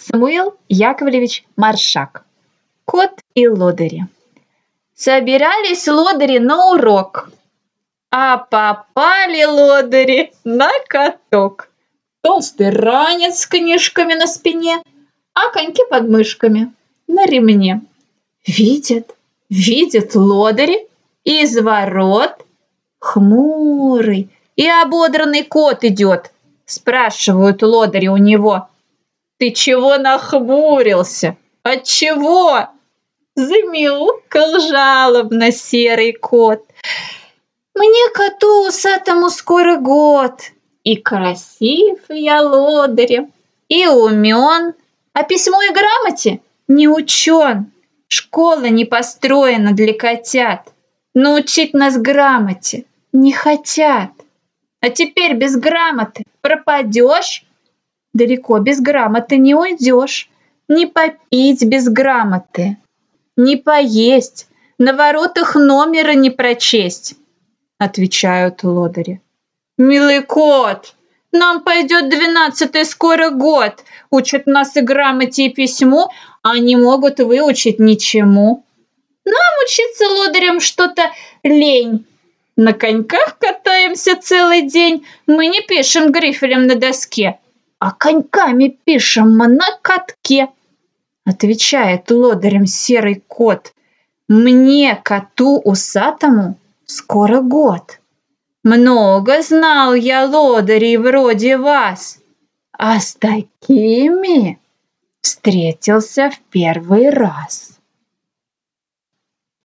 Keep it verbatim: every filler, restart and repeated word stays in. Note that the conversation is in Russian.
Самуил Яковлевич Маршак. Кот и лодыри. Собирались лодыри на урок, а попали лодыри на каток. Толстый ранец с книжками на спине, а коньки под мышками на ремне. Видят, видят лодыри, из ворот хмурый и ободранный кот идет. Спрашивают лодыри у него: «Ты чего нахмурился? Отчего?» Замяукал жалобно серый кот: «Мне, коту усатому, скоро год, и красив я лодырем, и умен, а письму и грамоте не учен. Школа не построена для котят, научить нас грамоте не хотят. А теперь без грамоты пропадешь, далеко без грамоты не уйдешь. Не попить без грамоты, не поесть, на воротах номера не прочесть», — отвечают лодыри. «Милый кот, нам пойдет двенадцатый скоро год. Учат нас и грамоте, и письму, а не могут выучить ничему. Нам учиться лодырям что-то лень. На коньках катаемся целый день, мы не пишем грифелем на доске, а коньками пишем мы на катке», — отвечает лодырям серый кот. «Мне, коту усатому, скоро год. Много знал я лодырей вроде вас, а с такими встретился в первый раз».